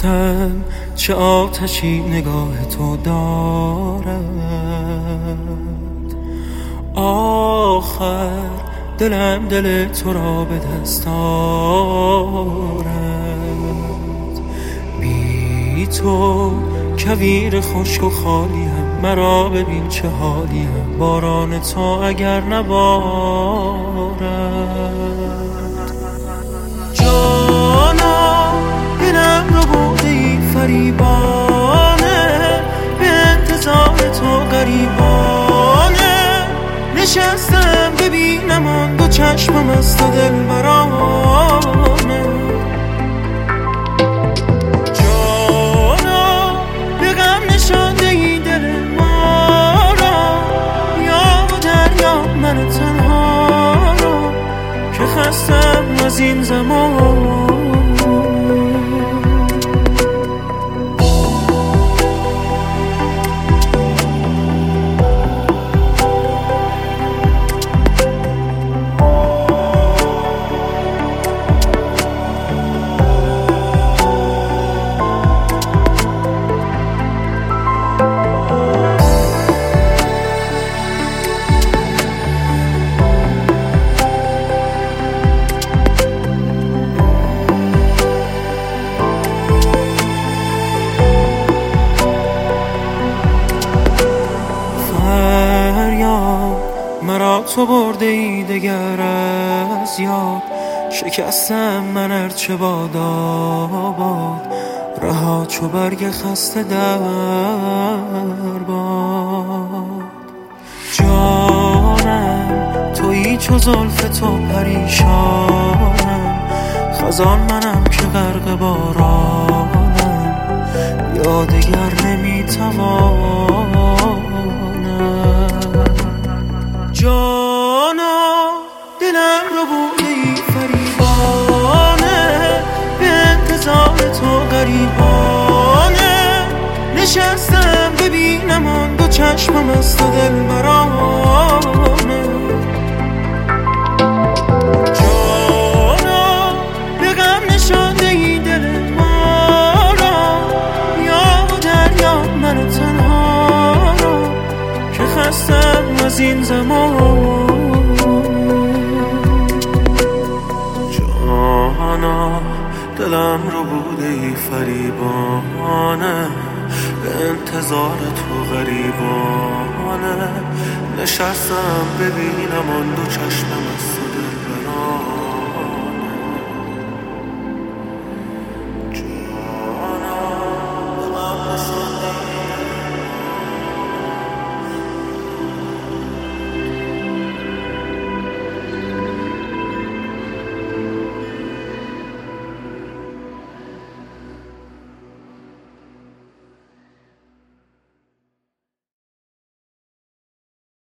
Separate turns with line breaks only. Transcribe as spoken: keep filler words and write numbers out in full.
گفتم چه آتشی نگاه تو دارد، آخر دلم دل تو را به دست آورد. بی تو کویر خشک و خالیم، مرا ببین چه حالیم، باران تو اگر نبارد. جانا دلم رو بودی فریبانه، به انتظار تو غریبانه نشستم ببینم آن دو چشمم از تو دلبرانه. جانا به غم نشانده ای دل ما را، یا و دریا من تنها را که خستم از این زمان. مرا تو برده ای دگر از یاد، شکستم من ارچه باد آباد، رها چو برگ خسته در باد. جانم تویی چو زلف تو پریشانم، خزان منم که غرق بارانم، یا دگر نمیتوانم. جانا دلم رو بودی فریبانه، به انتظار تو غریبانه نشستم ببینم آن دو چشمم از تو دلبرانه. جانا به غم نشانده ای دل ما را، یا و دریا من تنها را که خستم از این زمان. جانا دلم رو بوده ای فریبانه، به انتظار تو غریبانه نشستم ببینم آن دو چشمم از